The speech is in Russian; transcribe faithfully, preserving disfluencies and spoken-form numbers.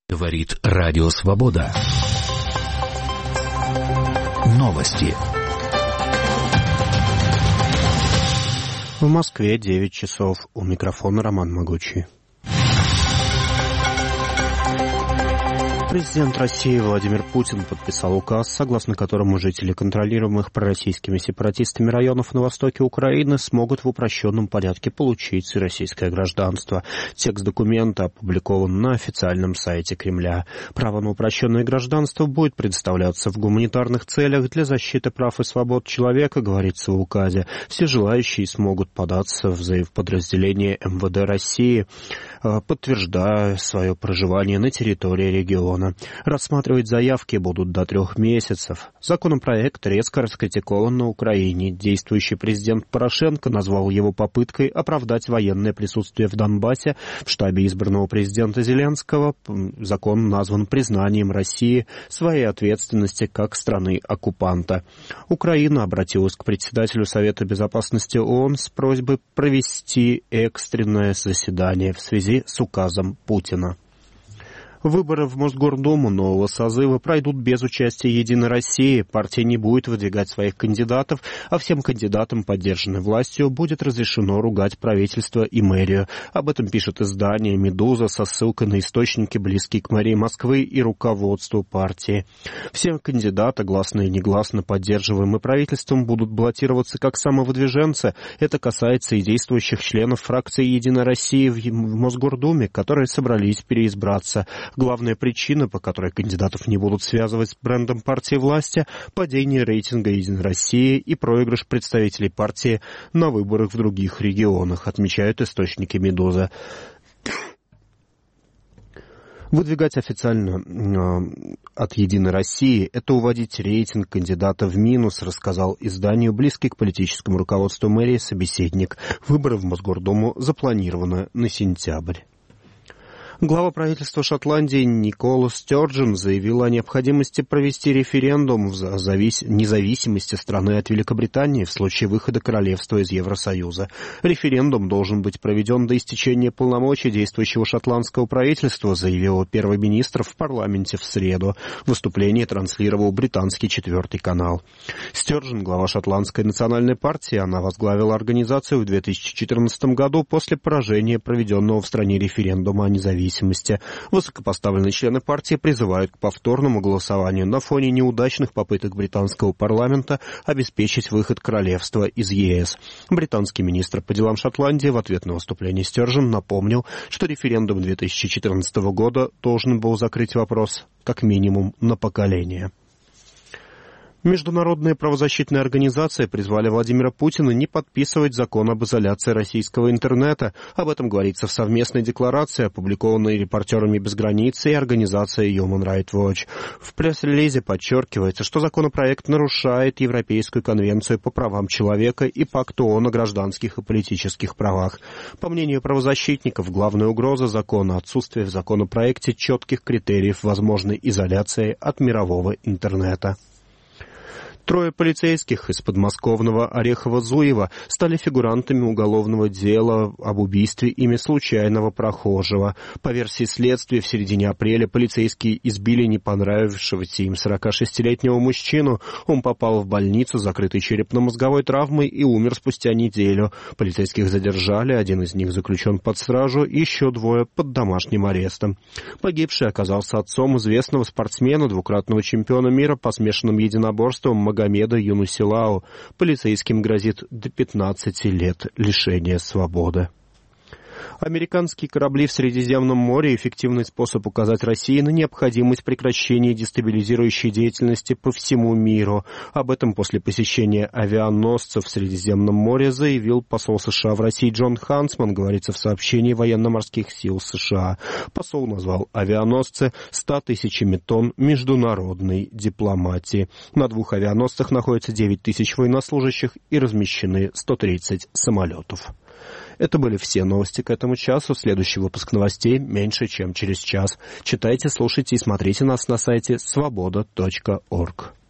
Говорит Радио Свобода. Новости. В Москве девять часов. У микрофона Роман Могучий. Президент России Владимир Путин подписал указ, согласно которому жители контролируемых пророссийскими сепаратистами районов на востоке Украины смогут в упрощенном порядке получить российское гражданство. Текст документа опубликован на официальном сайте Кремля. Право на упрощенное гражданство будет предоставляться в гуманитарных целях для защиты прав и свобод человека, говорится в указе. Все желающие смогут податься в подразделение эм вэ дэ России, подтверждая свое проживание на территории региона. Рассматривать заявки будут до трех месяцев. Законопроект резко раскритикован на Украине. Действующий президент Порошенко назвал его попыткой оправдать военное присутствие в Донбассе. В штабе избранного президента Зеленского закон назван признанием России своей ответственности как страны-оккупанта. Украина обратилась к председателю Совета Безопасности ООН с просьбой провести экстренное заседание в связи с указом Путина. Выборы в Мосгордуму нового созыва пройдут без участия «Единой России». Партия не будет выдвигать своих кандидатов, а всем кандидатам, поддержанной властью, будет разрешено ругать правительство и мэрию. Об этом пишет издание «Медуза» со ссылкой на источники, близкие к мэрии Москвы и руководству партии. Все кандидаты, гласно и негласно поддерживаемые правительством, будут баллотироваться как самовыдвиженцы. Это касается и действующих членов фракции «Единой России» в Мосгордуме, которые собрались переизбраться. Главная причина, по которой кандидатов не будут связывать с брендом партии власти, падение рейтинга «Единой России» и проигрыш представителей партии на выборах в других регионах, отмечают источники «Медуза». Выдвигать официально э, от «Единой России» — это уводить рейтинг кандидата в минус, рассказал изданию близкий к политическому руководству мэрии собеседник. Выборы в Мосгордуму запланированы на сентябрь. Глава правительства Шотландии Никола Стёрджен заявил о необходимости провести референдум о завис... независимости страны от Великобритании в случае выхода королевства из Евросоюза. Референдум должен быть проведен до истечения полномочий действующего шотландского правительства, заявил первый министр в парламенте в среду. Выступление транслировал британский четвертый канал. Стёрджен, глава шотландской национальной партии, она возглавила организацию в две тысячи четырнадцатом году после поражения проведенного в стране референдума о независимости. Высокопоставленные члены партии призывают к повторному голосованию на фоне неудачных попыток британского парламента обеспечить выход королевства из е эс. Британский министр по делам Шотландии в ответ на выступление Стёрджен напомнил, что референдум две тысячи четырнадцатого года должен был закрыть вопрос как минимум на поколение. Международные правозащитные организации призвали Владимира Путина не подписывать закон об изоляции российского интернета. Об этом говорится в совместной декларации, опубликованной «Репортерами без границ» и организацией Human Rights Watch. В пресс-релизе подчеркивается, что законопроект нарушает Европейскую конвенцию по правам человека и Пакт ООН о гражданских и политических правах. По мнению правозащитников, главная угроза закона – отсутствие в законопроекте четких критериев возможной изоляции от мирового интернета. Трое полицейских из подмосковного Орехово-Зуева стали фигурантами уголовного дела об убийстве ими случайного прохожего. По версии следствия, в середине апреля полицейские избили не понравившегося им сорокашестилетнего мужчину. Он попал в больницу с закрытой черепно-мозговой травмой и умер спустя неделю. Полицейских задержали, один из них заключен под стражу, еще двое под домашним арестом. Погибший оказался отцом известного спортсмена, двукратного чемпиона мира по смешанным единоборствам Магомеда Юнусилао. Полицейским грозит до пятнадцати лет лишения свободы. Американские корабли в Средиземном море – эффективный способ указать России на необходимость прекращения дестабилизирующей деятельности по всему миру. Об этом после посещения авианосцев в Средиземном море заявил посол США в России Джон Хансман, говорится в сообщении военно-морских сил США. Посол назвал авианосцы ста тысячами тонн международной дипломатии. На двух авианосцах находится девять тысяч военнослужащих и размещены сто тридцать самолетов. Это были все новости к этому часу. Следующий выпуск новостей меньше, чем через час. Читайте, слушайте и смотрите нас на сайте свобода точка орг.